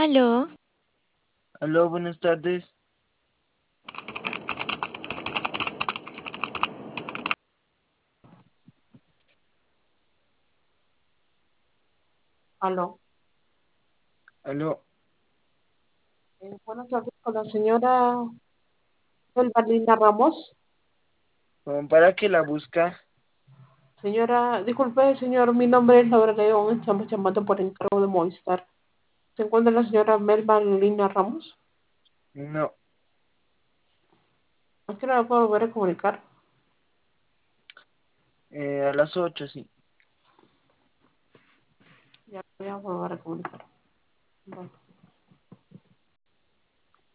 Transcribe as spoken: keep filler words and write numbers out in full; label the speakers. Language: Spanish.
Speaker 1: Aló,
Speaker 2: Aló, buenas tardes.
Speaker 3: Aló.
Speaker 2: Aló,
Speaker 3: Eh, buenas tardes con la señora Elvalina Ramos.
Speaker 2: ¿cómo para que la busca?
Speaker 3: Señora, disculpe, señor, mi nombre es Laura León. Estamos llamando por encargo de Movistar. ¿Se encuentra la señora Melvalina Ramos?
Speaker 2: No,
Speaker 3: ¿A qué hora la puedo volver a comunicar?
Speaker 2: eh, a las ocho, sí.
Speaker 3: Ya voy a volver a comunicar. Bueno.